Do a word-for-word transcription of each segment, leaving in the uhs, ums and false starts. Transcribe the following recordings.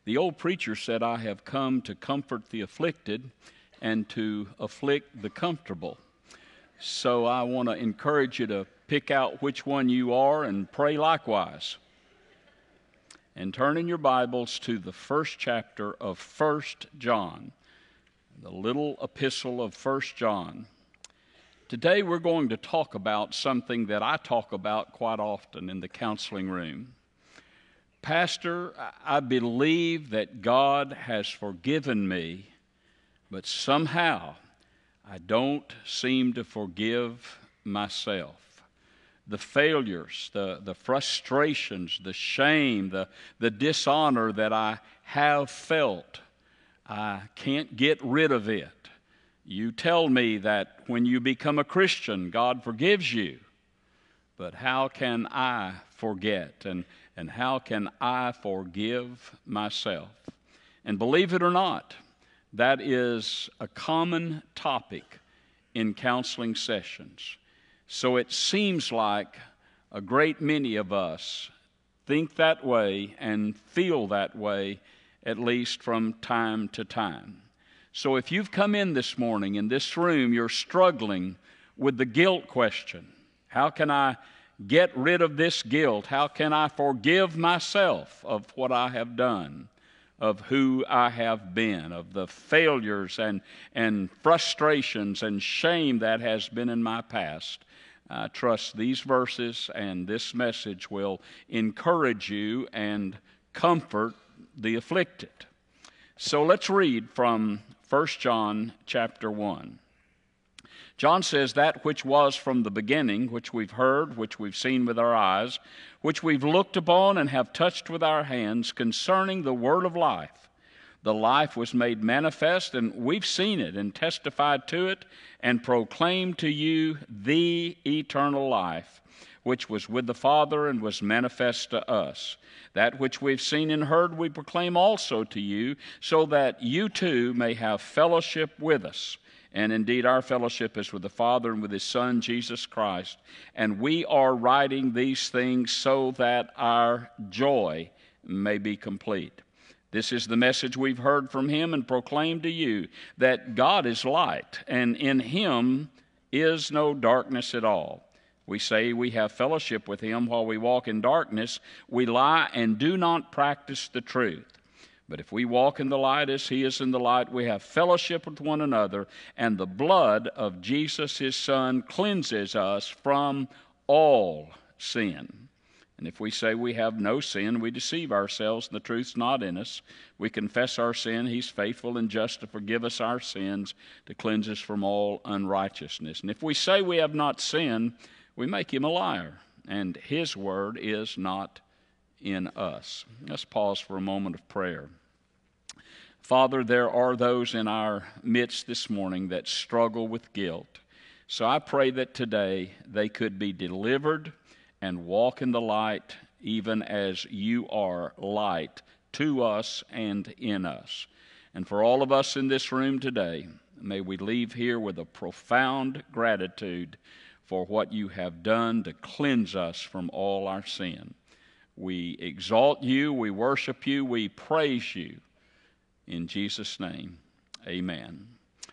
The old preacher said, I have come to comfort the afflicted and to afflict the comfortable. So I want to encourage you to pick out which one you are and pray likewise. And turn in your Bibles to the first chapter of First John, the little epistle of First John. Today we're going to talk about something that I talk about quite often in the counseling room. Pastor, I believe that God has forgiven me, but somehow I don't seem to forgive myself. The failures, the, the frustrations, the shame, the, the dishonor that I have felt, I can't get rid of it. You tell me that when you become a Christian, God forgives you. But how can I forget? And, and how can I forgive myself? And believe it or not, that is a common topic in counseling sessions. So it seems like a great many of us think that way and feel that way, at least from time to time. So if you've come in this morning in this room, you're struggling with the guilt question. How can I get rid of this guilt? How can I forgive myself of what I have done, of who I have been, of the failures and, and frustrations and shame that has been in my past? I trust these verses and this message will encourage you and comfort the afflicted. So let's read from First John chapter one. John says, that which was from the beginning, which we've heard, which we've seen with our eyes, which we've looked upon and have touched with our hands, concerning the word of life. The life was made manifest, and we've seen it and testified to it and proclaimed to you the eternal life, which was with the Father and was manifest to us. That which we've seen and heard we proclaim also to you, so that you too may have fellowship with us. And indeed our fellowship is with the Father and with His Son, Jesus Christ. And we are writing these things so that our joy may be complete. This is the message we've heard from Him and proclaimed to you, that God is light, and in Him is no darkness at all. We say we have fellowship with Him while we walk in darkness. We lie and do not practice the truth. But if we walk in the light as He is in the light, we have fellowship with one another, and the blood of Jesus, His Son, cleanses us from all sin. And if we say we have no sin, we deceive ourselves, and the truth's not in us. We confess our sin. He's faithful and just to forgive us our sins, to cleanse us from all unrighteousness. And if we say we have not sinned, we make Him a liar, and His word is not in us. Let's pause for a moment of prayer. Father, there are those in our midst this morning that struggle with guilt. So I pray that today they could be delivered and walk in the light, even as you are light to us and in us. And for all of us in this room today, may we leave here with a profound gratitude for what you have done to cleanse us from all our sin. We exalt you, we worship you, we praise you. In Jesus' name, amen.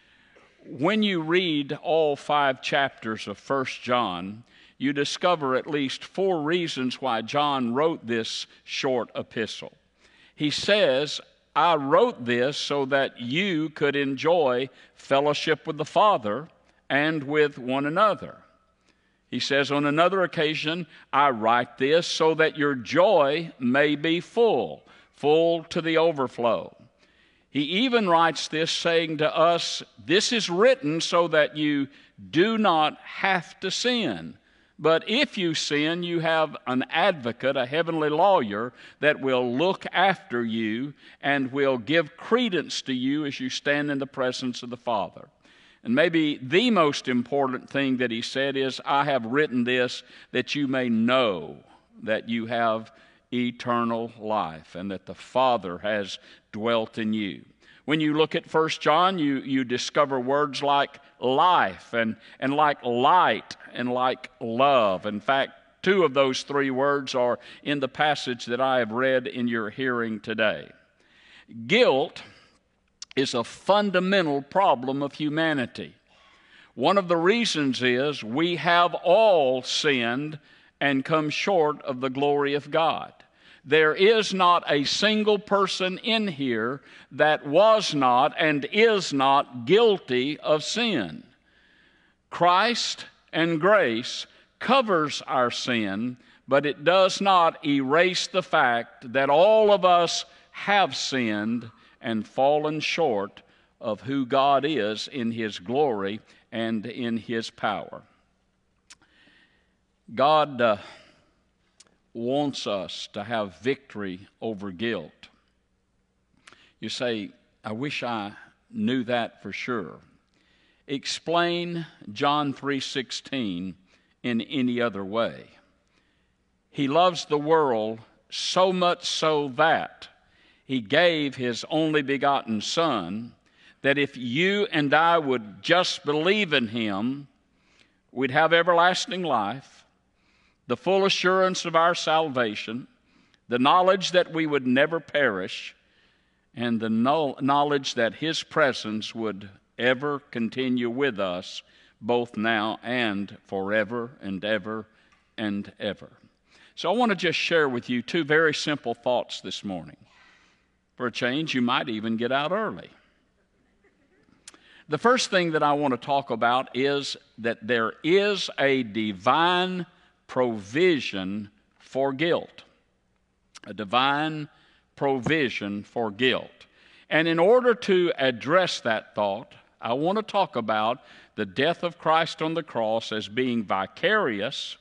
When you read all five chapters of First John, you discover at least four reasons why John wrote this short epistle. He says, I wrote this so that you could enjoy fellowship with the Father and with one another. He says on another occasion, I write this so that your joy may be full, full to the overflow. He even writes this saying to us, this is written so that you do not have to sin. But if you sin, you have an advocate, a heavenly lawyer, that will look after you and will give credence to you as you stand in the presence of the Father. And maybe the most important thing that he said is, I have written this that you may know that you have eternal life and that the Father has dwelt in you. When you look at First John, you, you discover words like life and, and like light and like love. In fact, two of those three words are in the passage that I have read in your hearing today. Guilt is a fundamental problem of humanity. One of the reasons is we have all sinned and come short of the glory of God. There is not a single person in here that was not and is not guilty of sin. Christ and grace covers our sin, but it does not erase the fact that all of us have sinned and fallen short of who God is in His glory and in His power. God uh, wants us to have victory over guilt. You say, I wish I knew that for sure. Explain John three sixteen in any other way. He loves the world so much so that He gave His only begotten Son, that if you and I would just believe in Him, we'd have everlasting life, the full assurance of our salvation, the knowledge that we would never perish, and the knowledge that His presence would ever continue with us, both now and forever and ever and ever. So I want to just share with you two very simple thoughts this morning. For a change, you might even get out early. The first thing that I want to talk about is that there is a divine provision for guilt. A divine provision for guilt. And in order to address that thought, I want to talk about the death of Christ on the cross as being vicarious,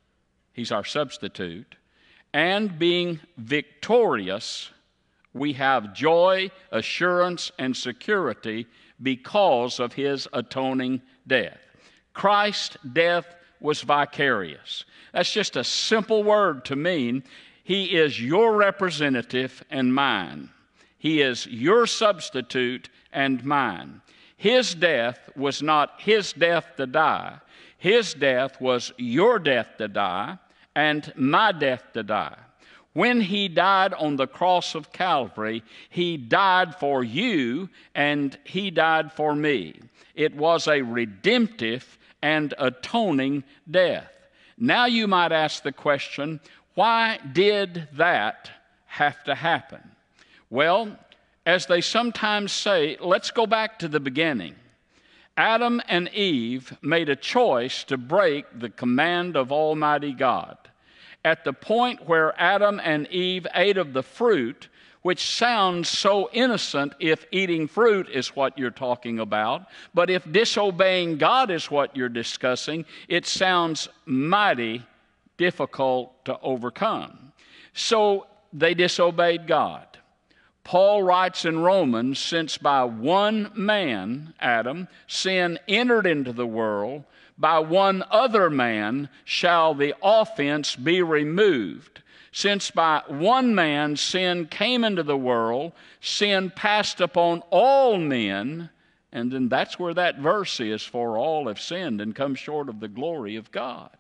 He's our substitute, and being victorious. We have joy, assurance, and security because of His atoning death. Christ's death was vicarious. That's just a simple word to mean He is your representative and mine. He is your substitute and mine. His death was not His death to die. His death was your death to die and my death to die. When He died on the cross of Calvary, He died for you and He died for me. It was a redemptive and atoning death. Now you might ask the question, why did that have to happen? Well, as they sometimes say, let's go back to the beginning. Adam and Eve made a choice to break the command of Almighty God. At the point where Adam and Eve ate of the fruit, which sounds so innocent if eating fruit is what you're talking about, but if disobeying God is what you're discussing, it sounds mighty difficult to overcome. So they disobeyed God. Paul writes in Romans, since by one man, Adam, sin entered into the world, by one other man shall the offense be removed. Since by one man sin came into the world, sin passed upon all men, and then that's where that verse is, for all have sinned and come short of the glory of God.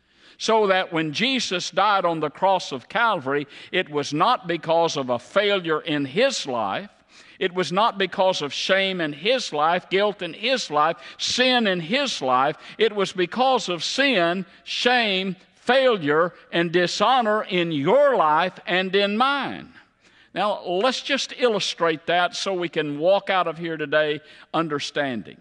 So that when Jesus died on the cross of Calvary, it was not because of a failure in His life. It was not because of shame in His life, guilt in His life, sin in His life. It was because of sin, shame, failure, and dishonor in your life and in mine. Now, let's just illustrate that so we can walk out of here today understanding.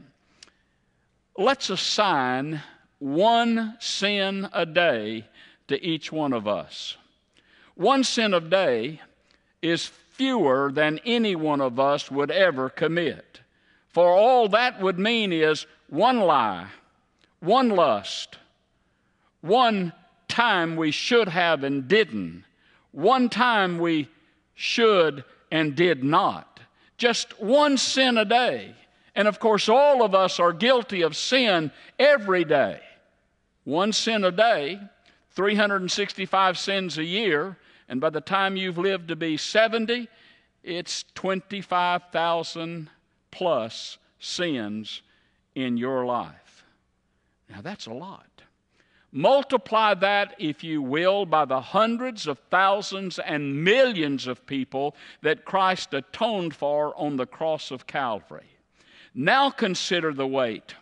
Let's assign one sin a day to each one of us. One sin a day is fewer than any one of us would ever commit. For all that would mean is one lie, one lust, one time we should have and didn't, one time we should and did not. Just one sin a day. And of course, all of us are guilty of sin every day. One sin a day, three hundred sixty-five sins a year, and by the time you've lived to be seventy, it's twenty-five thousand plus sins in your life. Now that's a lot. Multiply that, if you will, by the hundreds of thousands and millions of people that Christ atoned for on the cross of Calvary. Now consider the weight.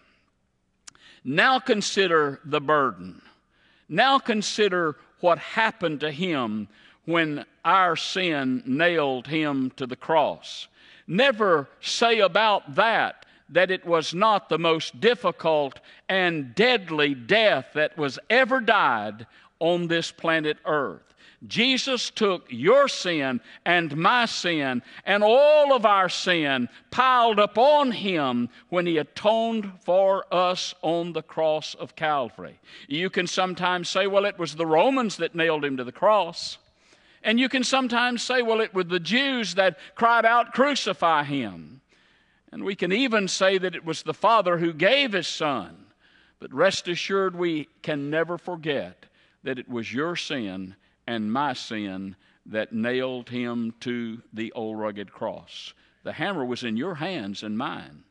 Now consider the burden. Now consider what happened to him when our sin nailed him to the cross. Never say about that that it was not the most difficult and deadly death that was ever died on this planet Earth. Jesus took your sin and my sin and all of our sin piled upon him when he atoned for us on the cross of Calvary. You can sometimes say, well, it was the Romans that nailed him to the cross. And you can sometimes say, well, it was the Jews that cried out, crucify him. And we can even say that it was the Father who gave his Son. But rest assured, we can never forget that it was your sin and my sin that nailed him to the old rugged cross. The hammer was in your hands and mine.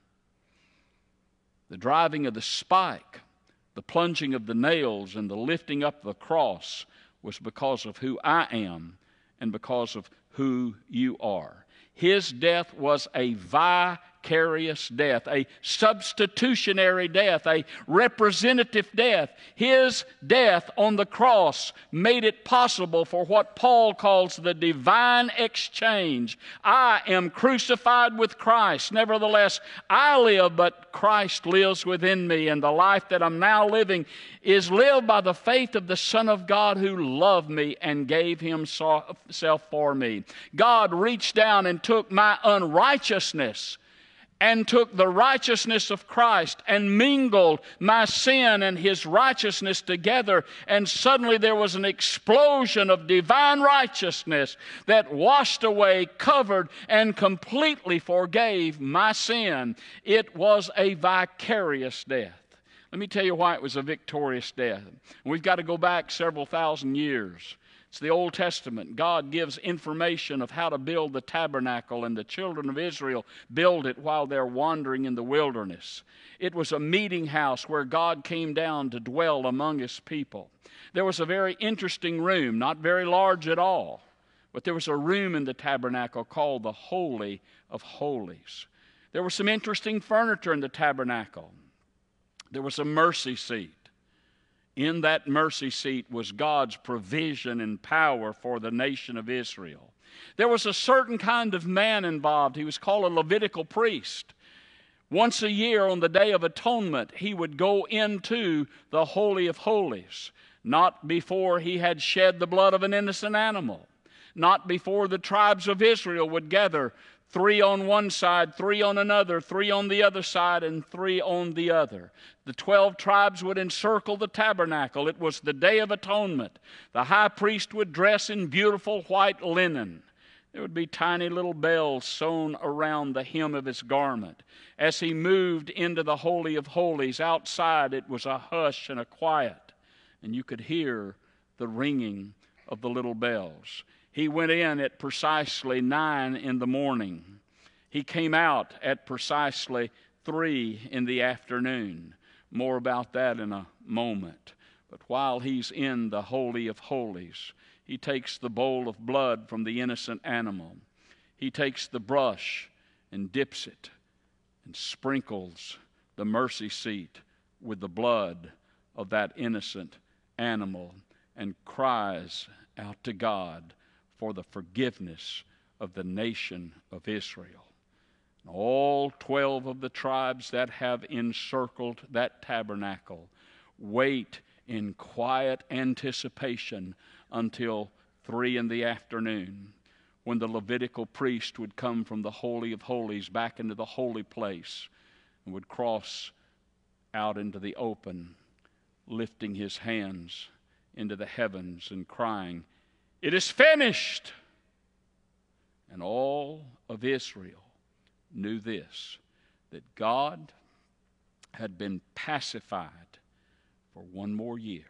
The driving of the spike, the plunging of the nails, and the lifting up of the cross was because of who I am and because of who you are. His death was a vicarious death, a substitutionary death, a representative death. His death on the cross made it possible for what Paul calls the divine exchange. I am crucified with Christ. Nevertheless, I live, but Christ lives within me. And the life that I'm now living is lived by the faith of the Son of God who loved me and gave himself for me. God reached down and took my unrighteousness and took the righteousness of Christ and mingled my sin and his righteousness together, and suddenly there was an explosion of divine righteousness that washed away, covered, and completely forgave my sin. It was a vicarious death. Let me tell you why it was a victorious death. We've got to go back several thousand years. It's the Old Testament. God gives information of how to build the tabernacle, and the children of Israel build it while they're wandering in the wilderness. It was a meeting house where God came down to dwell among his people. There was a very interesting room, not very large at all, but there was a room in the tabernacle called the Holy of Holies. There was some interesting furniture in the tabernacle. There was a mercy seat. In that mercy seat was God's provision and power for the nation of Israel. There was a certain kind of man involved. He was called a Levitical priest. Once a year on the Day of Atonement, he would go into the Holy of Holies, not before he had shed the blood of an innocent animal, not before the tribes of Israel would gather, three on one side, three on another, three on the other side, and three on the other. The twelve tribes would encircle the tabernacle. It was the Day of Atonement. The high priest would dress in beautiful white linen. There would be tiny little bells sewn around the hem of his garment. As he moved into the Holy of Holies, outside it was a hush and a quiet, and you could hear the ringing of the little bells. He went in at precisely nine in the morning. He came out at precisely three in the afternoon. More about that in a moment. But while he's in the Holy of Holies, he takes the bowl of blood from the innocent animal. He takes the brush and dips it and sprinkles the mercy seat with the blood of that innocent animal and cries out to God for the forgiveness of the nation of Israel. All twelve of the tribes that have encircled that tabernacle wait in quiet anticipation until three in the afternoon, when the Levitical priest would come from the Holy of Holies back into the holy place and would cross out into the open, lifting his hands into the heavens and crying, "It is finished!" And all of Israel knew this, that God had been pacified for one more year,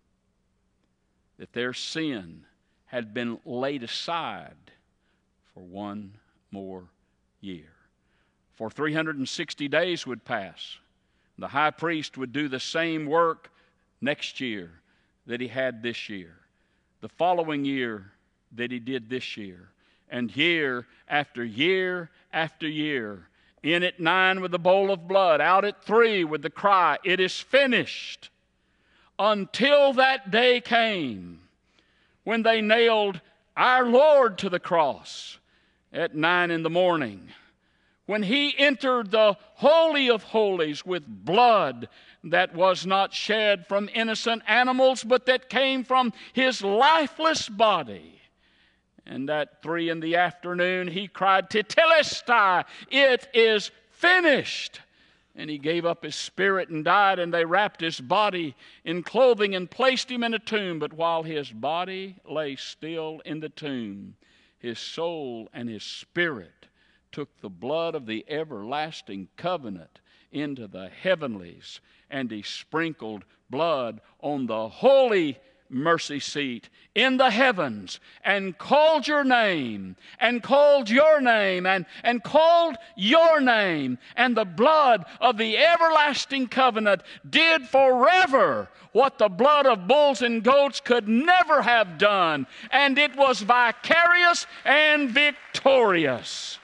that their sin had been laid aside for one more year. For three hundred sixty days would pass. The high priest would do the same work next year. that he had this year, the following year that he did this year, and year after year after year. In at nine with the bowl of blood, out at three with the cry, "It is finished," until that day came when they nailed our Lord to the cross at nine in the morning, when he entered the Holy of Holies with blood that was not shed from innocent animals, but that came from his lifeless body. And at three in the afternoon, he cried, "Tetelestai," it is finished. And he gave up his spirit and died, and they wrapped his body in clothing and placed him in a tomb. But while his body lay still in the tomb, his soul and his spirit took the blood of the everlasting covenant into the heavenlies, and he sprinkled blood on the holy mercy seat in the heavens, and called your name, and called your name, and, and called your name. And the blood of the everlasting covenant did forever what the blood of bulls and goats could never have done. And it was vicarious and victorious.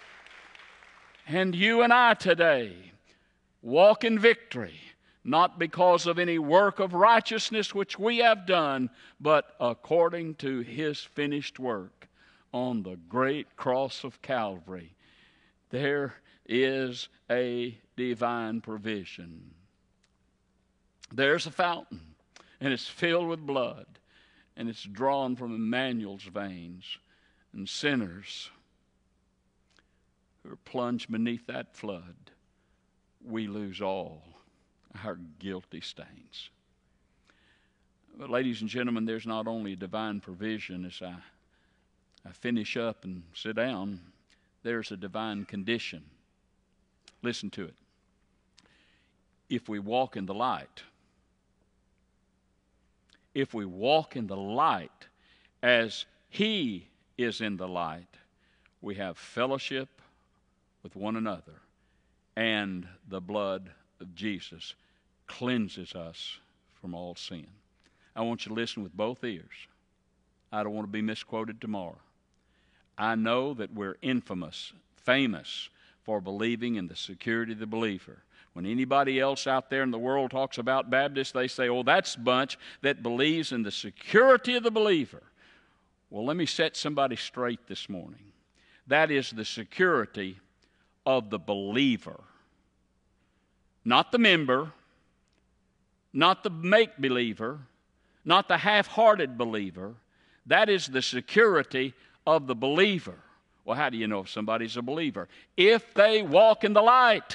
And you and I today walk in victory, not because of any work of righteousness which we have done, but according to his finished work on the great cross of Calvary. There is a divine provision. There's a fountain, and it's filled with blood, and it's drawn from Emmanuel's veins. And sinners who are plunged beneath that flood, we lose all our guilty stains. But ladies and gentlemen, there's not only divine provision. As I, I finish up and sit down, there's a divine condition. Listen to it. If we walk in the light, if we walk in the light as he is in the light, we have fellowship with one another, and the blood of Jesus cleanses us from all sin. I want you to listen with both ears. I don't want to be misquoted tomorrow. I know that we're infamous, famous for believing in the security of the believer. When anybody else out there in the world talks about Baptists, they say, "Oh, that's a bunch that believes in the security of the believer." Well, let me set somebody straight this morning. That is the security of the believer. Not the member, not the make-believer, not the half-hearted believer. That is the security of the believer. Well, how do you know if somebody's a believer? If they walk in the light.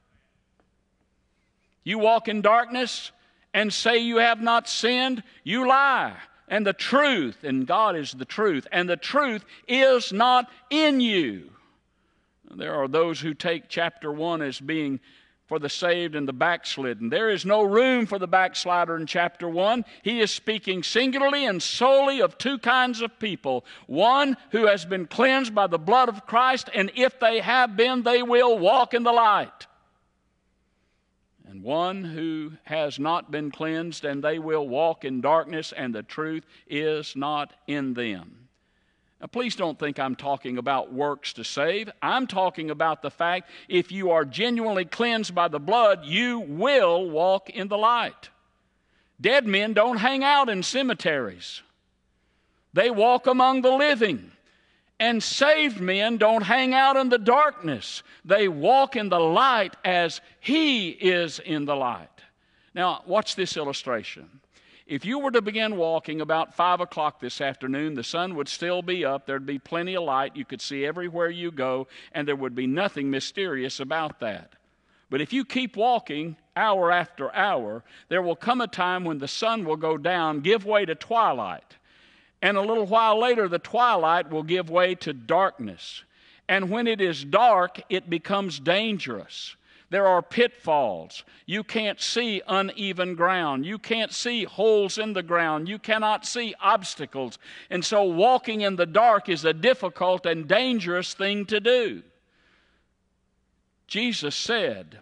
You walk in darkness and say you have not sinned, you lie. And the truth, and God is the truth, and the truth is not in you. There are those who take chapter one as being for the saved and the backslidden. There is no room for the backslider in chapter one. He is speaking singularly and solely of two kinds of people. One who has been cleansed by the blood of Christ, and if they have been, they will walk in the light. And one who has not been cleansed, and they will walk in darkness, and the truth is not in them. Now, please don't think I'm talking about works to save. I'm talking about the fact if you are genuinely cleansed by the blood, you will walk in the light. Dead men don't hang out in cemeteries. They walk among the living. And saved men don't hang out in the darkness. They walk in the light as he is in the light. Now, watch this illustration. If you were to begin walking about five o'clock this afternoon, the sun would still be up. There'd be plenty of light. You could see everywhere you go, and there would be nothing mysterious about that. But if you keep walking hour after hour, there will come a time when the sun will go down, give way to twilight. And a little while later, the twilight will give way to darkness. And when it is dark, it becomes dangerous. There are pitfalls. You can't see uneven ground. You can't see holes in the ground. You cannot see obstacles. And so walking in the dark is a difficult and dangerous thing to do. Jesus said,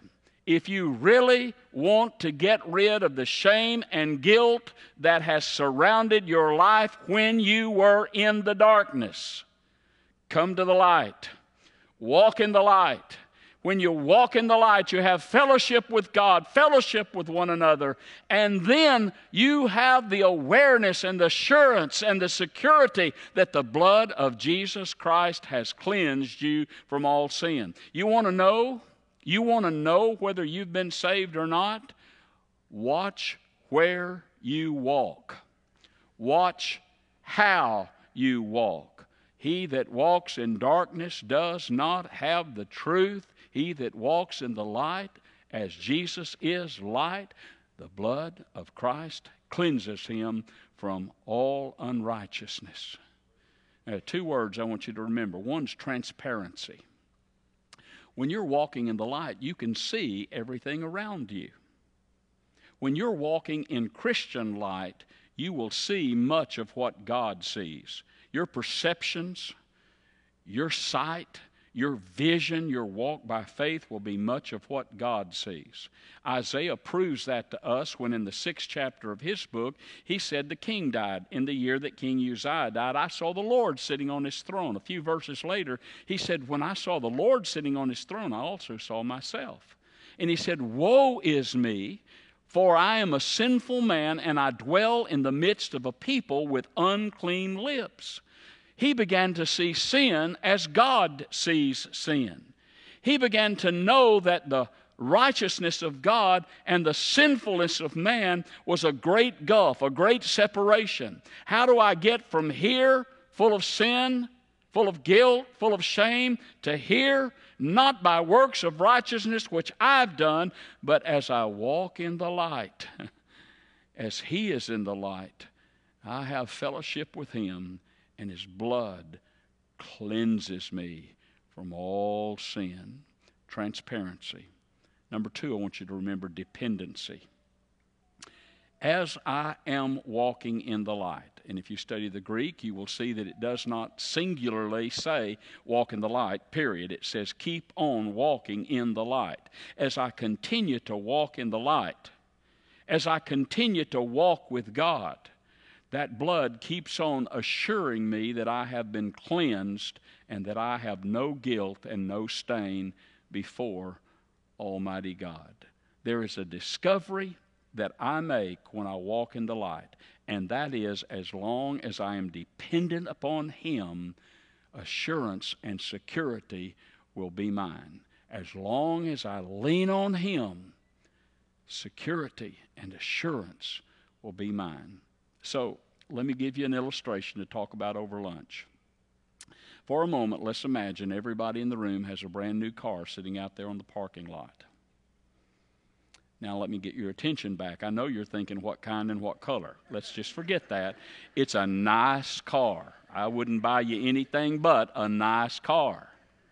if you really want to get rid of the shame and guilt that has surrounded your life when you were in the darkness. Come to the light. Walk in the light. When you walk in the light, you have fellowship with God, fellowship with one another, and then you have the awareness and the assurance and the security that the blood of Jesus Christ has cleansed you from all sin. You want to know? You want to know whether you've been saved or not? Watch where you walk. Watch how you walk. He that walks in darkness does not have the truth. He that walks in the light, as Jesus is light, the blood of Christ cleanses him from all unrighteousness. Now, two words I want you to remember. One's transparency. When you're walking in the light, you can see everything around you. When you're walking in Christian light, you will see much of what God sees. Your perceptions, your sight, your vision, your walk by faith will be much of what God sees. Isaiah proves that to us when in the sixth chapter of his book, he said the king died in the year that King Uzziah died. I saw the Lord sitting on his throne. A few verses later, he said, when I saw the Lord sitting on his throne, I also saw myself. And he said, woe is me, for I am a sinful man, and I dwell in the midst of a people with unclean lips. He began to see sin as God sees sin. He began to know that the righteousness of God and the sinfulness of man was a great gulf, a great separation. How do I get from here, full of sin, full of guilt, full of shame, to here, not by works of righteousness which I've done, but as I walk in the light, as He is in the light, I have fellowship with Him, and His blood cleanses me from all sin. Transparency. Number two, I want you to remember dependency. As I am walking in the light, and if you study the Greek, you will see that it does not singularly say walk in the light, period. It says keep on walking in the light. As I continue to walk in the light, as I continue to walk with God, that blood keeps on assuring me that I have been cleansed and that I have no guilt and no stain before Almighty God. There is a discovery that I make when I walk in the light, and that is, as long as I am dependent upon Him, assurance and security will be mine. As long as I lean on Him, security and assurance will be mine. So, let me give you an illustration to talk about over lunch. For a moment, let's imagine everybody in the room has a brand new car sitting out there on the parking lot. Now, let me get your attention back. I know you're thinking what kind and what color. Let's just forget that. It's a nice car. I wouldn't buy you anything but a nice car.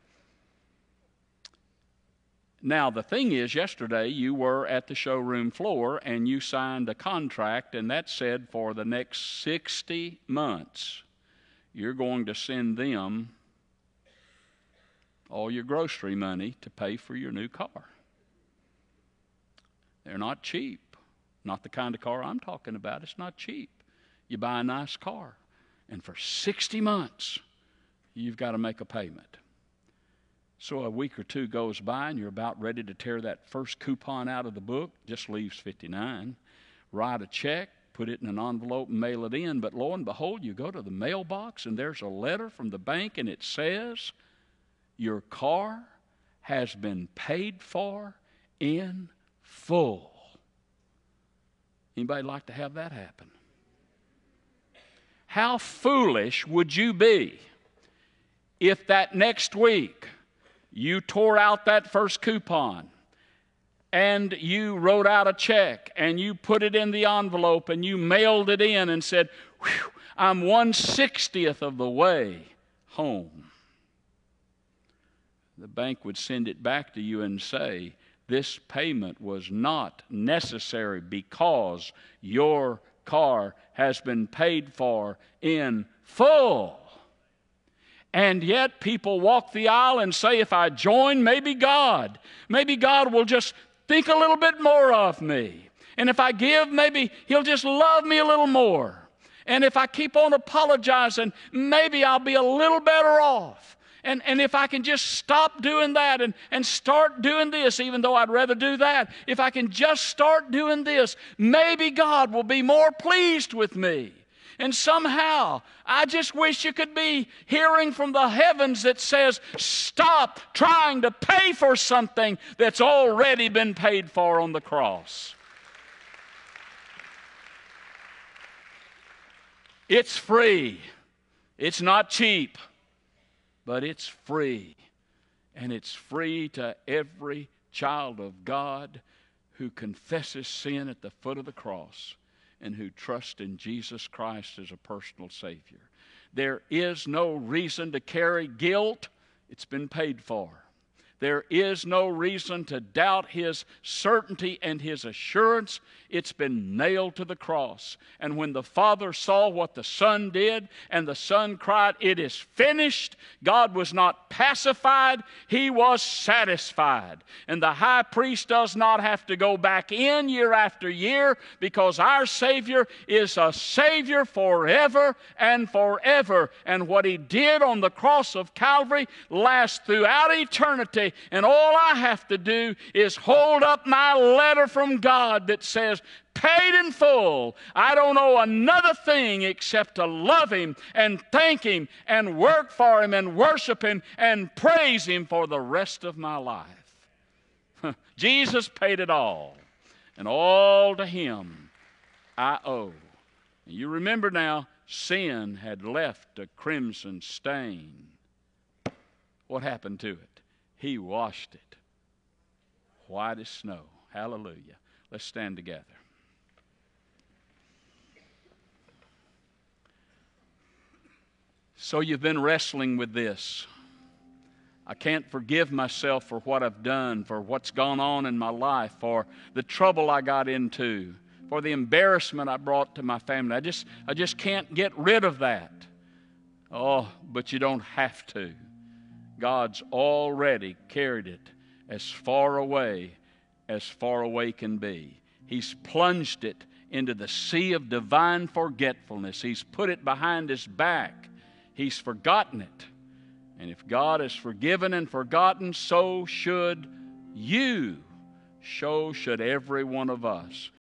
Now, the thing is, yesterday you were at the showroom floor and you signed a contract, and that said for the next sixty months, you're going to send them all your grocery money to pay for your new car. They're not cheap. Not the kind of car I'm talking about. It's not cheap. You buy a nice car, and for sixty months, you've got to make a payment. So a week or two goes by, and you're about ready to tear that first coupon out of the book, just leaves fifty-nine. Write a check, put it in an envelope, and mail it in. But lo and behold, you go to the mailbox, and there's a letter from the bank, and it says, your car has been paid for in full. Anybody like to have that happen? How foolish would you be if that next week you tore out that first coupon and you wrote out a check and you put it in the envelope and you mailed it in and said, whew, I'm one sixtieth of the way home. The bank would send it back to you and say, this payment was not necessary because your car has been paid for in full. And yet people walk the aisle and say, if I join, maybe God, maybe God will just think a little bit more of me. And if I give, maybe He'll just love me a little more. And if I keep on apologizing, maybe I'll be a little better off. And, and if I can just stop doing that and, and start doing this, even though I'd rather do that, if I can just start doing this, maybe God will be more pleased with me. And somehow, I just wish you could be hearing from the heavens that says, stop trying to pay for something that's already been paid for on the cross. It's free. It's not cheap, but it's free. And it's free to every child of God who confesses sin at the foot of the cross and who trusts in Jesus Christ as a personal Savior. There is no reason to carry guilt. It's been paid for. There is no reason to doubt His certainty and His assurance. It's been nailed to the cross. And when the Father saw what the Son did, and the Son cried, "It is finished," God was not pacified, He was satisfied. And the high priest does not have to go back in year after year, because our Savior is a Savior forever and forever. And what He did on the cross of Calvary lasts throughout eternity. And all I have to do is hold up my letter from God that says, paid in full. I don't owe another thing except to love Him and thank Him and work for Him and worship Him and praise Him for the rest of my life. Jesus paid it all. And all to Him I owe. And you remember now, sin had left a crimson stain. What happened to it? He washed it white as snow. Hallelujah. Let's stand together. So you've been wrestling with this. I can't forgive myself for what I've done, for what's gone on in my life, for the trouble I got into, for the embarrassment I brought to my family. I just, I just can't get rid of that. Oh, but you don't have to. God's already carried it as far away as far away can be. He's plunged it into the sea of divine forgetfulness. He's put it behind His back. He's forgotten it. And if God has forgiven and forgotten, so should you. So should every one of us.